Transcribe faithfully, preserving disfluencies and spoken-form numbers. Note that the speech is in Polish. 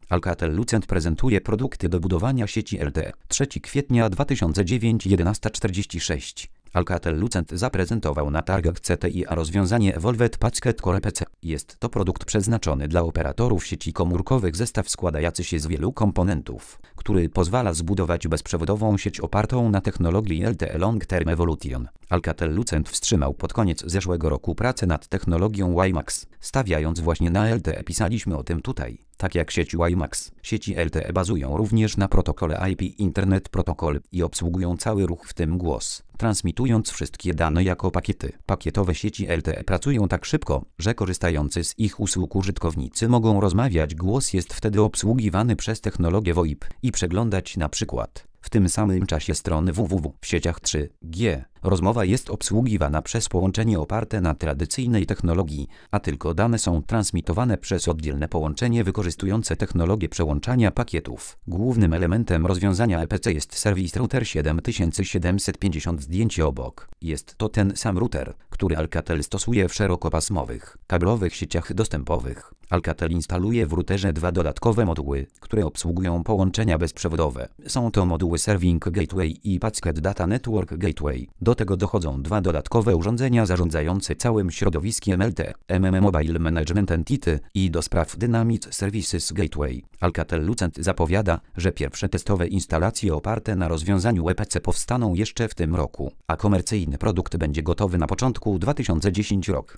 Alcatel-Lucent prezentuje produkty do budowania sieci L T E. trzeciego kwietnia dwa tysiące dziewiątego, jedenaście czterdzieści sześć. Alcatel-Lucent zaprezentował na targach C T I A rozwiązanie Evolved Packet Core P C. Jest to produkt przeznaczony dla operatorów sieci komórkowych, zestaw składający się z wielu komponentów, który pozwala zbudować bezprzewodową sieć opartą na technologii L T E Long Term Evolution. Alcatel-Lucent wstrzymał pod koniec zeszłego roku pracę nad technologią WiMAX, stawiając właśnie na L T E. Pisaliśmy o tym tutaj. Tak jak sieci WiMAX, sieci L T E bazują również na protokole I P Internet Protocol i obsługują cały ruch, w tym głos, transmitując wszystkie dane jako pakiety. Pakietowe sieci L T E pracują tak szybko, że korzystający z ich usług użytkownicy mogą rozmawiać. Głos jest wtedy obsługiwany przez technologię VoIP i przeglądać na przykład w tym samym czasie strony www. W sieciach trzy G rozmowa jest obsługiwana przez połączenie oparte na tradycyjnej technologii, a tylko dane są transmitowane przez oddzielne połączenie wykorzystujące technologię przełączania pakietów. Głównym elementem rozwiązania E P C jest Service Router siedem tysięcy siedemset pięćdziesiąt. Zdjęcie obok. Jest to ten sam router, który Alcatel stosuje w szerokopasmowych, kablowych sieciach dostępowych. Alcatel instaluje w routerze dwa dodatkowe moduły, które obsługują połączenia bezprzewodowe. Są to moduły Serving Gateway i Packet Data Network Gateway. Do tego dochodzą dwa dodatkowe urządzenia zarządzające całym środowiskiem L T E, M M Mobile Management Entity i do spraw Dynamic Services Gateway. Alcatel-Lucent zapowiada, że pierwsze testowe instalacje oparte na rozwiązaniu E P C powstaną jeszcze w tym roku, a komercyjny produkt będzie gotowy na początku dwa tysiące dziesiątego roku.